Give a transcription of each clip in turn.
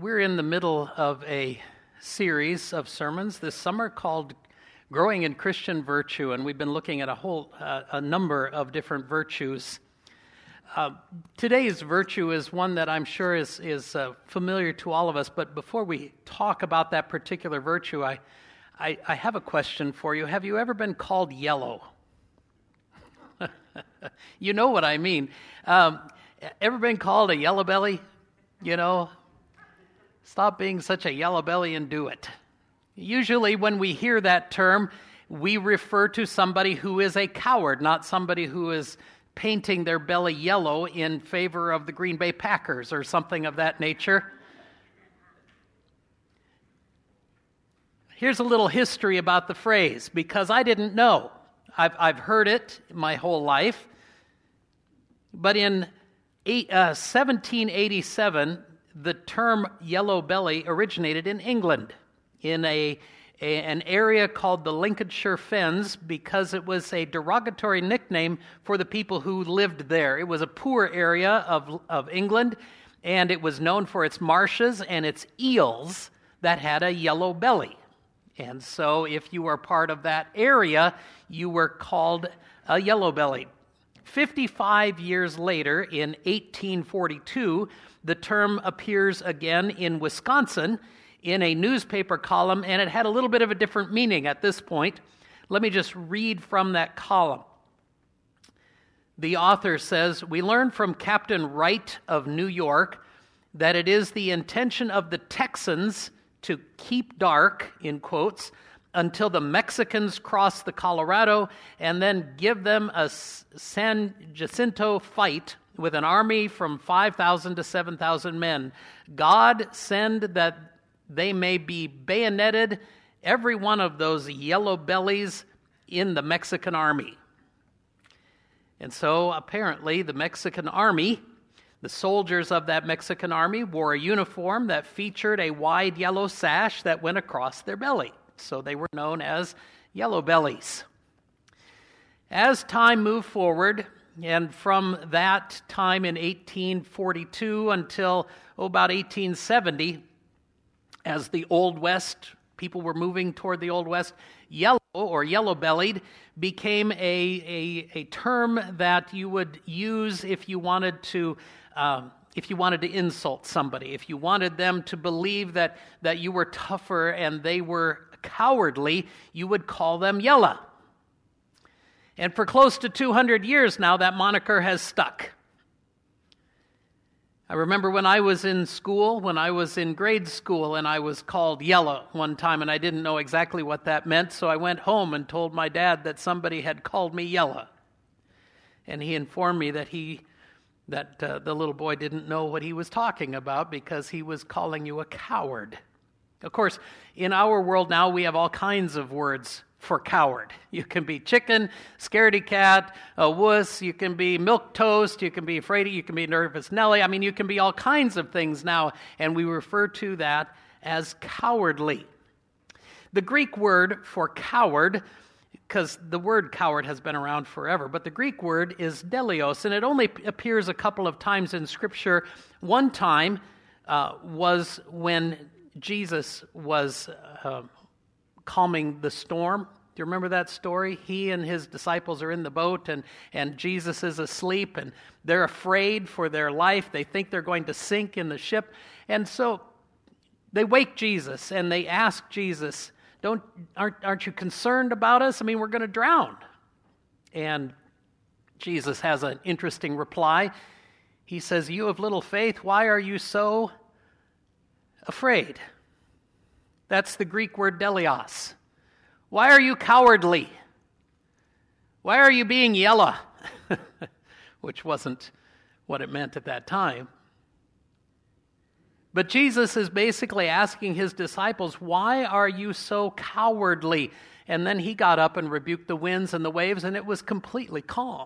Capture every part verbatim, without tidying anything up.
We're in the middle of a series of sermons this summer called Growing in Christian Virtue, and we've been looking at a whole uh, a number of different virtues. Uh, today's virtue is one that I'm sure is is uh, familiar to all of us, but before we talk about that particular virtue, I, I, I have a question for you. Have you ever been called yellow? You know what I mean. Um, ever been called a yellow belly? You know, stop being such a yellow belly and do it. Usually when we hear that term, we refer to somebody who is a coward, not somebody who is painting their belly yellow in favor of the Green Bay Packers or something of that nature. Here's a little history about the phrase, because I didn't know. I've, I've heard it my whole life. But in eight, uh, seventeen eighty-seven, the term yellow belly originated in England, in a, a an area called the Lincolnshire Fens, because it was a derogatory nickname for the people who lived there. It was a poor area of, of England, and it was known for its marshes and its eels that had a yellow belly. And so if you were part of that area, you were called a yellow belly. fifty-five years later, in eighteen forty-two, the term appears again in Wisconsin in a newspaper column, and it had a little bit of a different meaning at this point. Let me just read from that column. The author says, "We learn from Captain Wright of New York that it is the intention of the Texans to keep dark," in quotes, "until the Mexicans cross the Colorado and then give them a San Jacinto fight with an army from five thousand to seven thousand men. God send that they may be bayoneted, every one of those yellow bellies in the Mexican army." And so apparently the Mexican army, the soldiers of that Mexican army, wore a uniform that featured a wide yellow sash that went across their belly. So they were known as yellow bellies. As time moved forward, and from that time in eighteen forty-two until oh, about eighteen seventy, as the Old West, people were moving toward the Old West, yellow or yellow-bellied became a, a, a term that you would use if you wanted to um, if you wanted to insult somebody, if you wanted them to believe that, that you were tougher and they were cowardly, you would call them yella. And for close to two hundred years now, that moniker has stuck. I remember when I was in school, when I was in grade school, and I was called yellow one time, and I didn't know exactly what that meant, so I went home and told my dad that somebody had called me yella. And he informed me that he that uh, the little boy didn't know what he was talking about because he was calling you a coward. Of course, in our world now, we have all kinds of words for coward. You can be chicken, scaredy cat, a wuss, you can be milquetoast, you can be afraid, you can be nervous Nelly. I mean, you can be all kinds of things now, and we refer to that as cowardly. The Greek word for coward, because the word coward has been around forever, but the Greek word is delios, and it only appears a couple of times in Scripture. One time uh, was when Jesus was uh, calming the storm. Do you remember that story? He and his disciples are in the boat, and, and Jesus is asleep, and they're afraid for their life. They think they're going to sink in the ship. And so they wake Jesus, and they ask Jesus, Don't aren't, aren't you concerned about us? I mean, we're going to drown. And Jesus has an interesting reply. He says, "You of little faith, why are you so afraid?" That's the Greek word delios. Why are you cowardly? Why are you being yella? Which wasn't what it meant at that time. But Jesus is basically asking his disciples, why are you so cowardly? And then he got up and rebuked the winds and the waves, and it was completely calm.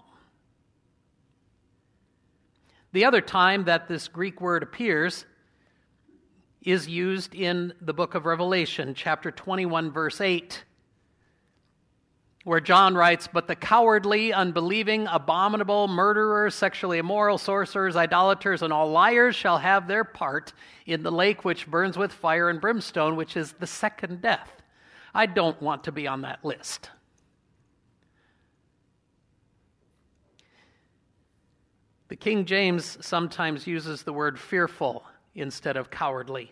The other time that this Greek word appears is used in the book of Revelation, chapter twenty-one, verse eight. where John writes, "But the cowardly, unbelieving, abominable, murderers, sexually immoral, sorcerers, idolaters, and all liars shall have their part in the lake which burns with fire and brimstone, which is the second death." I don't want to be on that list. The King James sometimes uses the word fearful instead of cowardly.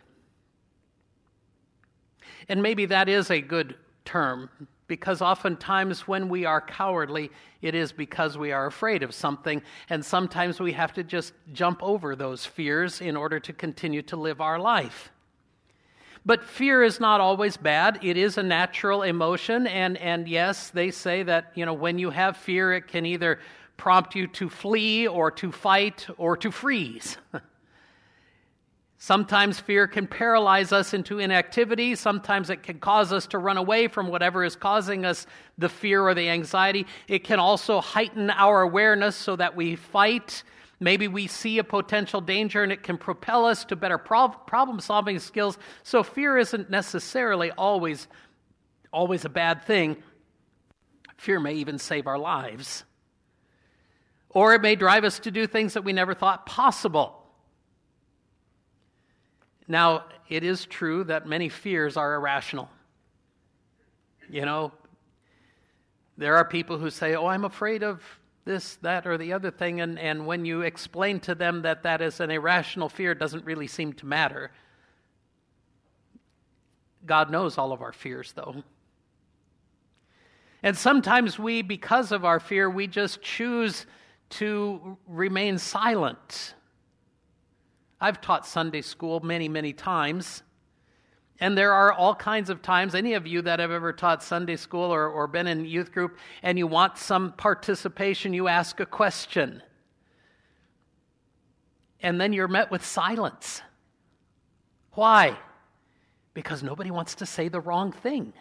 And maybe that is a good term, because oftentimes when we are cowardly, it is because we are afraid of something, and sometimes we have to just jump over those fears in order to continue to live our life. But fear is not always bad. It is a natural emotion, and, and yes, they say that, you know, when you have fear, it can either prompt you to flee or to fight or to freeze. Sometimes fear can paralyze us into inactivity. Sometimes it can cause us to run away from whatever is causing us the fear or the anxiety. It can also heighten our awareness so that we fight. Maybe we see a potential danger and it can propel us to better problem-solving skills. So fear isn't necessarily always, always a bad thing. Fear may even save our lives. Or it may drive us to do things that we never thought possible. Now, it is true that many fears are irrational. You know, there are people who say, oh, I'm afraid of this, that, or the other thing, and, and when you explain to them that that is an irrational fear, it doesn't really seem to matter. God knows all of our fears, though. And sometimes we, because of our fear, we just choose to remain silent. I've taught Sunday school many, many times, and there are all kinds of times, any of you that have ever taught Sunday school or, or been in youth group, and you want some participation, you ask a question, and then you're met with silence. Why? Because nobody wants to say the wrong thing.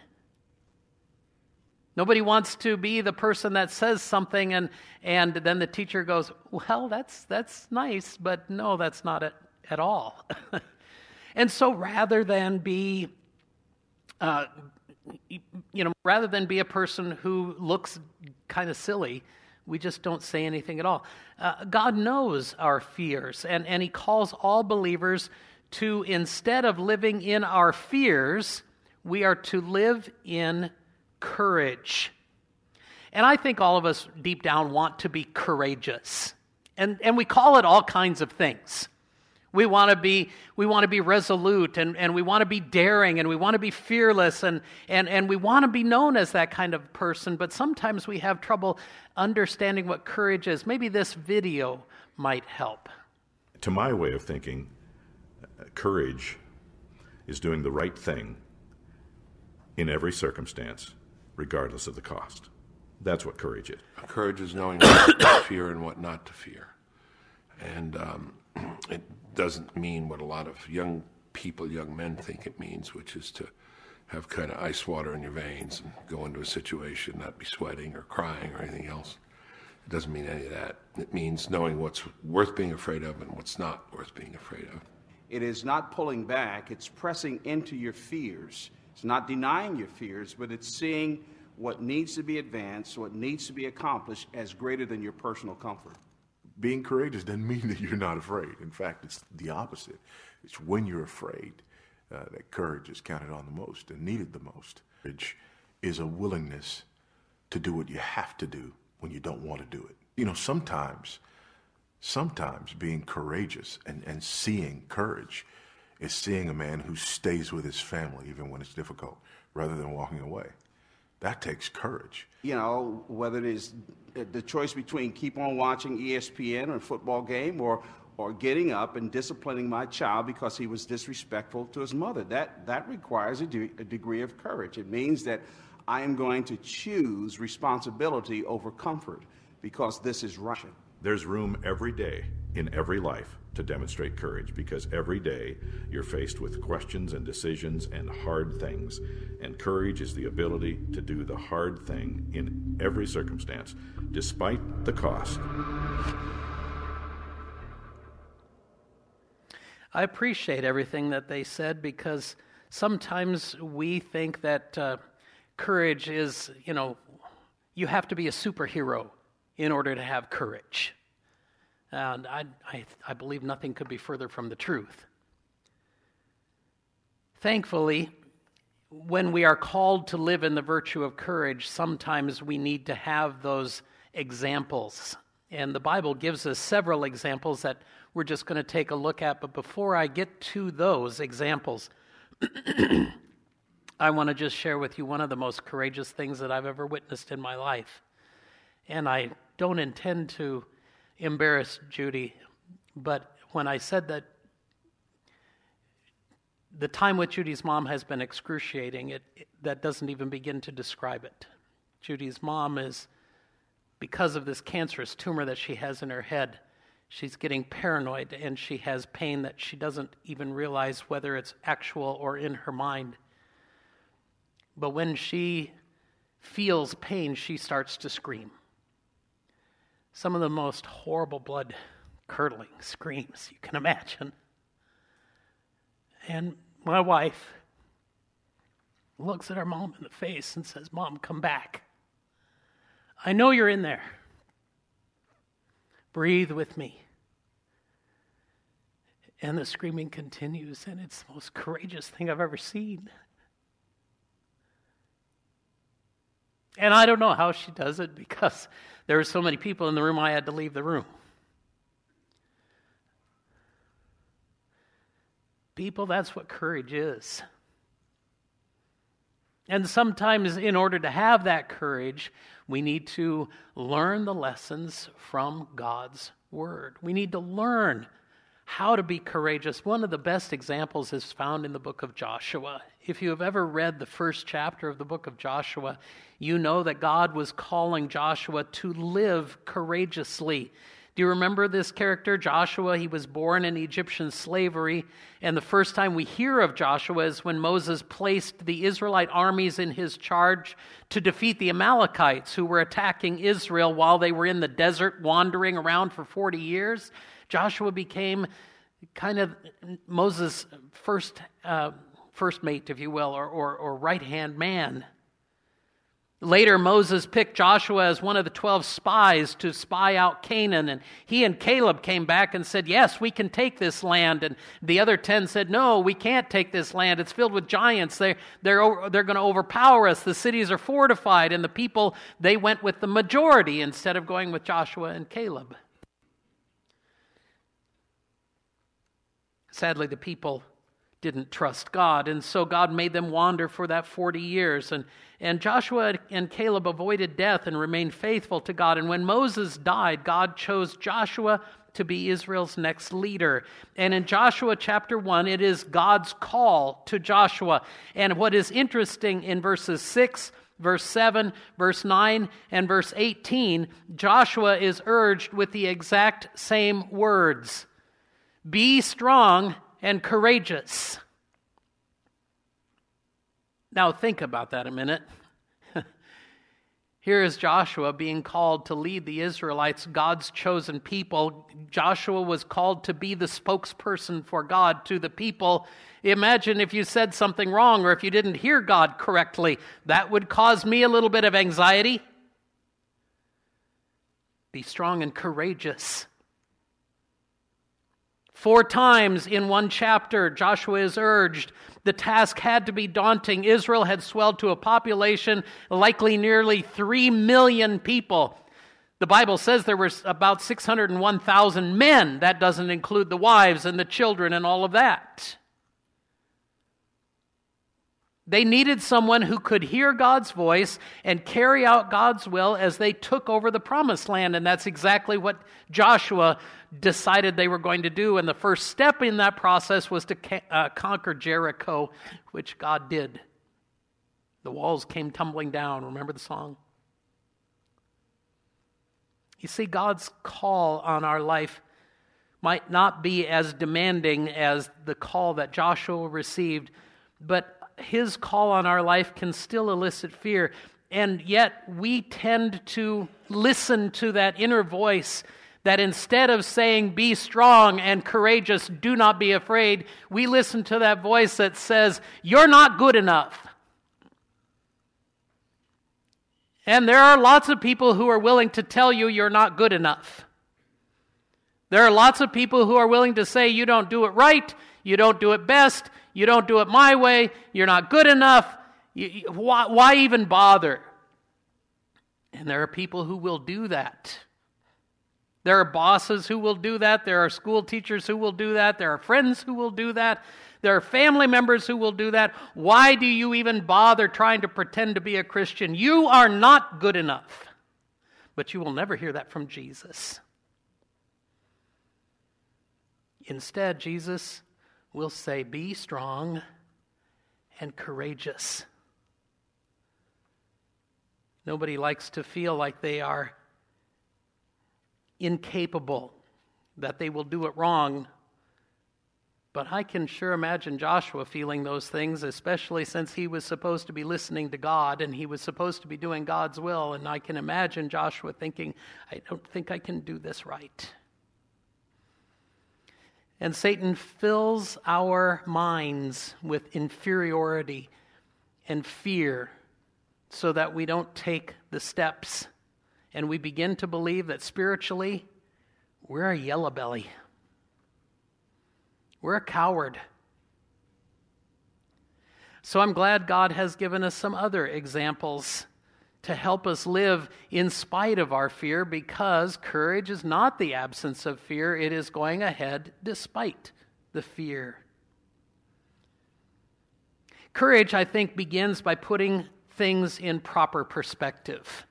Nobody wants to be the person that says something, and, and then the teacher goes, well, that's that's nice, but no, that's not it at all. And so rather than be, uh, you know, rather than be a person who looks kind of silly, we just don't say anything at all. Uh, God knows our fears, and, and He calls all believers to, instead of living in our fears, we are to live in courage. And I think all of us deep down want to be courageous. And and we call it all kinds of things. We want to be we want to be resolute, and, and we want to be daring, and we want to be fearless, and, and, and we want to be known as that kind of person, but sometimes we have trouble understanding what courage is. Maybe this video might help. To my way of thinking, courage is doing the right thing in every circumstance, regardless of the cost. That's what courage is. Courage is knowing what to fear and what not to fear. And um, it doesn't mean what a lot of young people, young men think it means, which is to have kind of ice water in your veins and go into a situation, not be sweating or crying or anything else. It doesn't mean any of that. It means knowing what's worth being afraid of and what's not worth being afraid of. It is not pulling back, it's pressing into your fears. It's not denying your fears, but it's seeing what needs to be advanced, what needs to be accomplished as greater than your personal comfort. Being courageous doesn't mean that you're not afraid. In fact, it's the opposite. It's when you're afraid uh, that courage is counted on the most and needed the most. Courage is a willingness to do what you have to do when you don't want to do it. You know, sometimes, sometimes being courageous and, and seeing courage is seeing a man who stays with his family even when it's difficult, rather than walking away. That takes courage. You know, whether it is the choice between keep on watching E S P N or a football game, or or getting up and disciplining my child because he was disrespectful to his mother, that, that requires a, de- a degree of courage. It means that I am going to choose responsibility over comfort because this is right. There's room every day in every life to demonstrate courage, because every day you're faced with questions and decisions and hard things. And courage is the ability to do the hard thing in every circumstance, despite the cost. I appreciate everything that they said, because sometimes we think that uh, courage is, you know, you have to be a superhero in order to have courage. And I, I, I believe nothing could be further from the truth. Thankfully, when we are called to live in the virtue of courage, sometimes we need to have those examples. And the Bible gives us several examples that we're just going to take a look at. But before I get to those examples, I want to just share with you one of the most courageous things that I've ever witnessed in my life. And I don't intend to embarrass Judy, but when I said that the time with Judy's mom has been excruciating, it, it that doesn't even begin to describe it. Judy's mom is, because of this cancerous tumor that she has in her head, she's getting paranoid and she has pain that she doesn't even realize whether it's actual or in her mind. But when she feels pain, she starts to scream. Some of the most horrible, blood-curdling screams you can imagine. And my wife looks at our mom in the face and says, "Mom, come back. I know you're in there. Breathe with me." And the screaming continues, and it's the most courageous thing I've ever seen. And I don't know how she does it, because there were so many people in the room, I had to leave the room. People, that's what courage is. And sometimes in order to have that courage, we need to learn the lessons from God's Word. We need to learn how to be courageous. One of the best examples is found in the book of Joshua. If you have ever read the first chapter of the book of Joshua, you know that God was calling Joshua to live courageously. Do you remember this character, Joshua? He was born in Egyptian slavery, and the first time we hear of Joshua is when Moses placed the Israelite armies in his charge to defeat the Amalekites who were attacking Israel while they were in the desert wandering around for forty years. Joshua became kind of Moses' first uh, first mate, if you will, or, or, or right-hand man. Later, Moses picked Joshua as one of the twelve spies to spy out Canaan, and he and Caleb came back and said, "Yes, we can take this land." And the other ten said, "No, we can't take this land. It's filled with giants. They, they're, they're going to overpower us. The cities are fortified." And the people, they went with the majority instead of going with Joshua and Caleb. Sadly, the people didn't trust God, and so God made them wander for that forty years. And, and Joshua and Caleb avoided death and remained faithful to God. And when Moses died, God chose Joshua to be Israel's next leader. And in Joshua chapter one, it is God's call to Joshua. And what is interesting in verses six, verse seven, verse nine, and verse eighteen, Joshua is urged with the exact same words. Be strong and courageous. Now think about that a minute. Here is Joshua being called to lead the Israelites, God's chosen people. Joshua was called to be the spokesperson for God to the people. Imagine if you said something wrong or if you didn't hear God correctly. That would cause me a little bit of anxiety. Be strong and courageous. Four times in one chapter, Joshua is urged. The task had to be daunting. Israel had swelled to a population likely nearly three million people. The Bible says there were about six hundred one thousand men. That doesn't include the wives and the children and all of that. They needed someone who could hear God's voice and carry out God's will as they took over the promised land. And that's exactly what Joshua decided they were going to do. And the first step in that process was to uh, conquer Jericho, which God did. The walls came tumbling down. Remember the song? You see, God's call on our life might not be as demanding as the call that Joshua received, but his call on our life can still elicit fear. And yet we tend to listen to that inner voice that instead of saying, be strong and courageous, do not be afraid, we listen to that voice that says, you're not good enough. And there are lots of people who are willing to tell you you're not good enough. There are lots of people who are willing to say you don't do it right, you don't do it best, you don't do it my way, you're not good enough, you, you, why, why even bother? And there are people who will do that. There are bosses who will do that. There are school teachers who will do that. There are friends who will do that. There are family members who will do that. Why do you even bother trying to pretend to be a Christian? You are not good enough. But you will never hear that from Jesus. Instead, Jesus will say, be strong and courageous. Nobody likes to feel like they are incapable, that they will do it wrong. But I can sure imagine Joshua feeling those things, especially since he was supposed to be listening to God and he was supposed to be doing God's will. And I can imagine Joshua thinking, I don't think I can do this right. And Satan fills our minds with inferiority and fear so that we don't take the steps. And we begin to believe that spiritually, we're a yellow belly. We're a coward. So I'm glad God has given us some other examples to help us live in spite of our fear, because courage is not the absence of fear. It is going ahead despite the fear. Courage, I think, begins by putting things in proper perspective.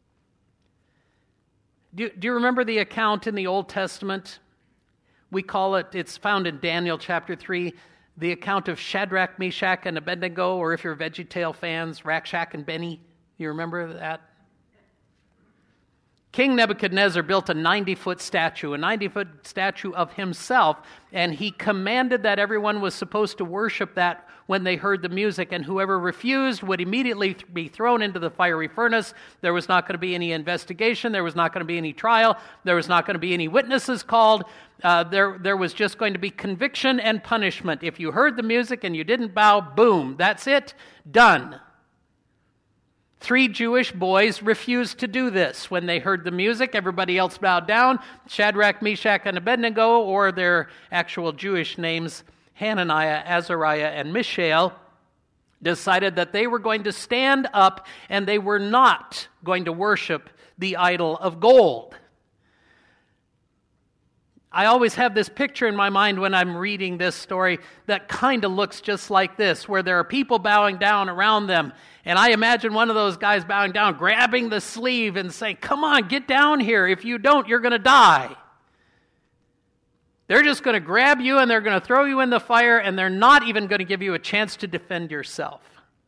Do, do you remember the account in the Old Testament? We call it, it's found in Daniel chapter three, the account of Shadrach, Meshach, and Abednego, or if you're VeggieTale fans, Rakshak and Benny. You remember that? King Nebuchadnezzar built a ninety-foot statue, a ninety-foot statue of himself, and he commanded that everyone was supposed to worship that when they heard the music, and whoever refused would immediately be thrown into the fiery furnace. There was not going to be any investigation. There was not going to be any trial. There was not going to be any witnesses called. Uh, there, there was just going to be conviction and punishment. If you heard the music and you didn't bow, boom, that's it, done. Three Jewish boys refused to do this. When they heard the music, everybody else bowed down. Shadrach, Meshach, and Abednego, or their actual Jewish names, Hananiah, Azariah, and Mishael, decided that they were going to stand up and they were not going to worship the idol of gold. I always have this picture in my mind when I'm reading this story that kind of looks just like this, where there are people bowing down around them. And I imagine one of those guys bowing down, grabbing the sleeve and saying, come on, get down here. If you don't, you're going to die. They're just going to grab you and they're going to throw you in the fire, and they're not even going to give you a chance to defend yourself.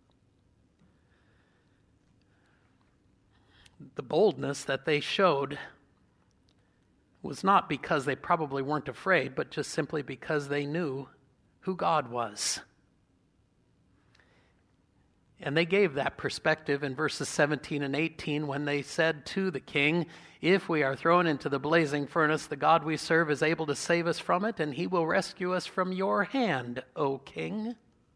The boldness that they showed was not because they probably weren't afraid, but just simply because they knew who God was. And they gave that perspective in verses seventeen and eighteen when they said to the king, if we are thrown into the blazing furnace, the God we serve is able to save us from it, and he will rescue us from your hand, O king.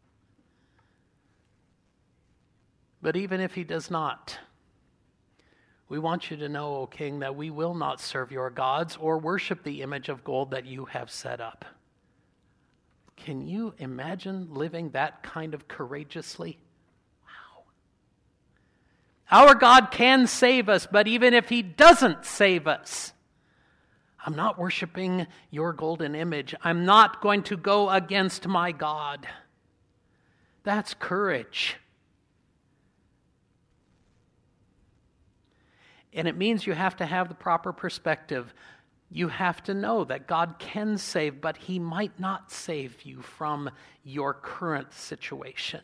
But even if he does not, we want you to know, O king, that we will not serve your gods or worship the image of gold that you have set up. Can you imagine living that kind of courageously? Our God can save us, but even if he doesn't save us, I'm not worshiping your golden image. I'm not going to go against my God. That's courage. And it means you have to have the proper perspective. You have to know that God can save, but he might not save you from your current situation.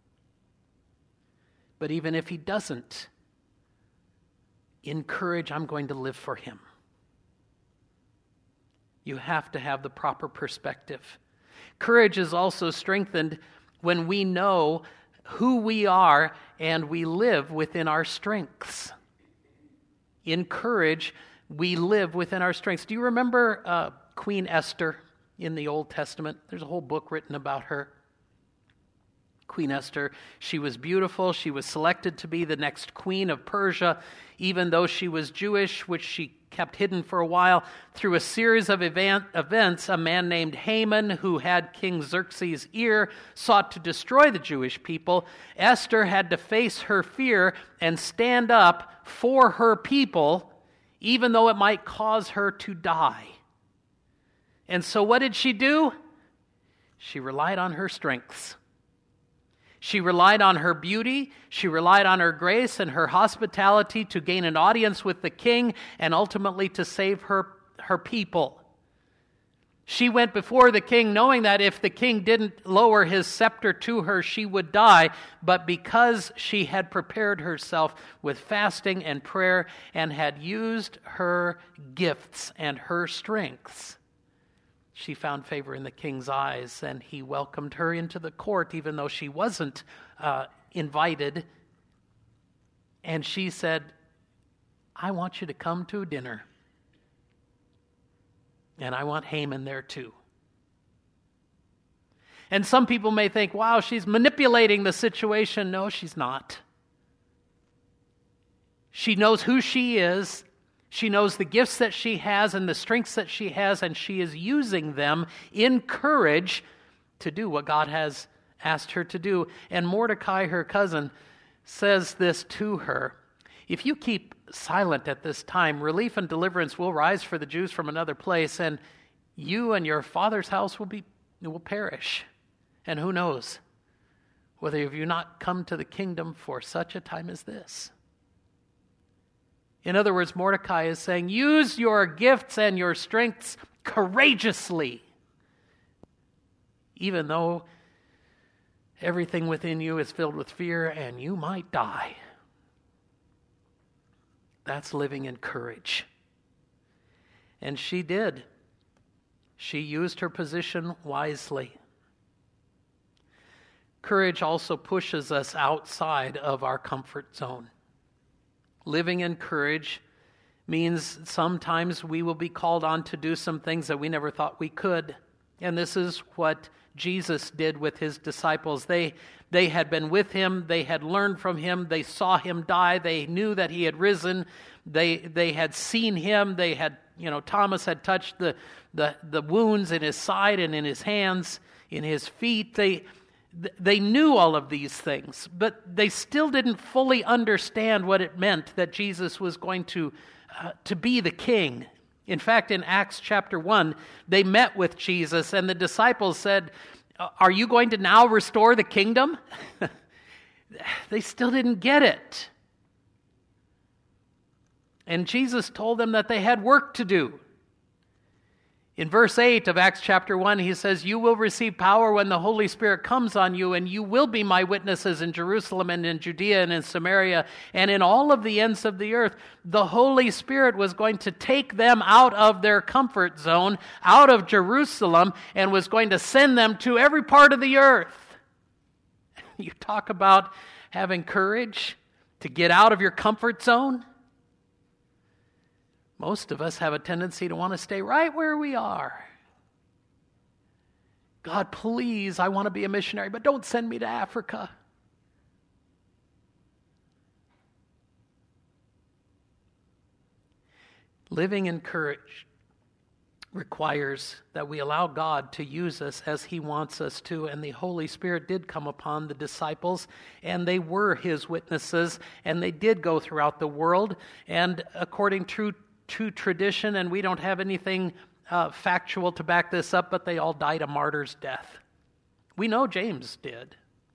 But even if he doesn't, in courage, I'm going to live for him. You have to have the proper perspective. Courage is also strengthened when we know who we are and we live within our strengths. In courage, we live within our strengths. Do you remember uh, Queen Esther in the Old Testament? There's a whole book written about her. Queen Esther. She was beautiful. She was selected to be the next queen of Persia, even though she was Jewish, which she kept hidden for a while. Through a series of event, events, a man named Haman, who had King Xerxes' ear, sought to destroy the Jewish people. Esther had to face her fear and stand up for her people, even though it might cause her to die. And so what did she do? She relied on her strengths. She relied on her beauty, she relied on her grace and her hospitality to gain an audience with the king and ultimately to save her, her people. She went before the king knowing that if the king didn't lower his scepter to her, she would die. But because she had prepared herself with fasting and prayer and had used her gifts and her strengths, she found favor in the king's eyes, and he welcomed her into the court, even though she wasn't uh, invited. And she said, I want you to come to dinner. And I want Haman there too. And some people may think, wow, she's manipulating the situation. No, she's not. She knows who she is. She knows the gifts that she has and the strengths that she has, and she is using them in courage to do what God has asked her to do. And Mordecai, her cousin, says this to her: if you keep silent at this time, relief and deliverance will rise for the Jews from another place, and you and your father's house will be will perish. And who knows whether have you not come to the kingdom for such a time as this? In other words, Mordecai is saying, use your gifts and your strengths courageously, even though everything within you is filled with fear and you might die. That's living in courage. And she did. She used her position wisely. Courage also pushes us outside of our comfort zone. Living in courage means sometimes we will be called on to do some things that we never thought we could. And this is what Jesus did with his disciples. They, they had been with him. They had learned from him. They saw him die. They knew that he had risen. They, they had seen him. They had, you know, Thomas had touched the, the, the wounds in his side and in his hands, in his feet. They They knew all of these things, but they still didn't fully understand what it meant that Jesus was going to, uh, to be the king. In fact, in Acts chapter one, they met with Jesus, and the disciples said, are you going to now restore the kingdom? They still didn't get it. And Jesus told them that they had work to do. In verse eight of Acts chapter one, he says, you will receive power when the Holy Spirit comes on you, and you will be my witnesses in Jerusalem and in Judea and in Samaria and in all of the ends of the earth. The Holy Spirit was going to take them out of their comfort zone, out of Jerusalem, and was going to send them to every part of the earth. You talk about having courage to get out of your comfort zone. Most of us have a tendency to want to stay right where we are. God, please, I want to be a missionary, but don't send me to Africa. Living in courage requires that we allow God to use us as he wants us to, and the Holy Spirit did come upon the disciples, and they were his witnesses, and they did go throughout the world, and according to to tradition, and we don't have anything uh, factual to back this up, but they all died a martyr's death. We know James did.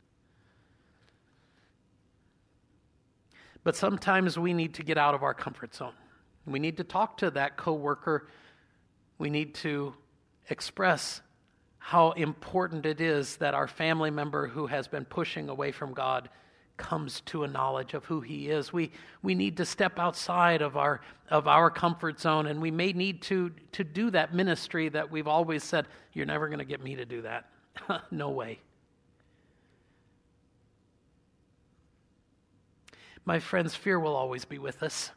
But sometimes we need to get out of our comfort zone. We need to talk to that coworker. We need to express how important it is that our family member who has been pushing away from God comes to a knowledge of who he is. We we need to step outside of our of our comfort zone, and we may need to to do that ministry that we've always said, you're never going to get me to do that. No way. My friends, fear will always be with us.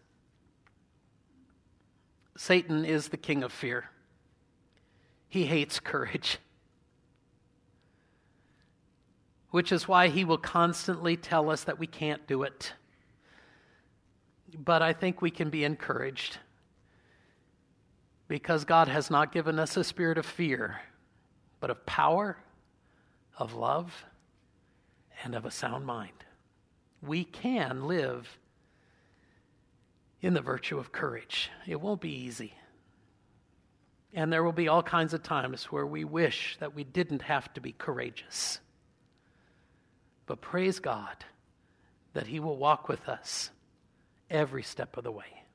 Satan is the king of fear. He hates courage. which is why he will constantly tell us that we can't do it. But I think we can be encouraged because God has not given us a spirit of fear, but of power, of love, and of a sound mind. We can live in the virtue of courage. It won't be easy. And there will be all kinds of times where we wish that we didn't have to be courageous. But praise God that he will walk with us every step of the way.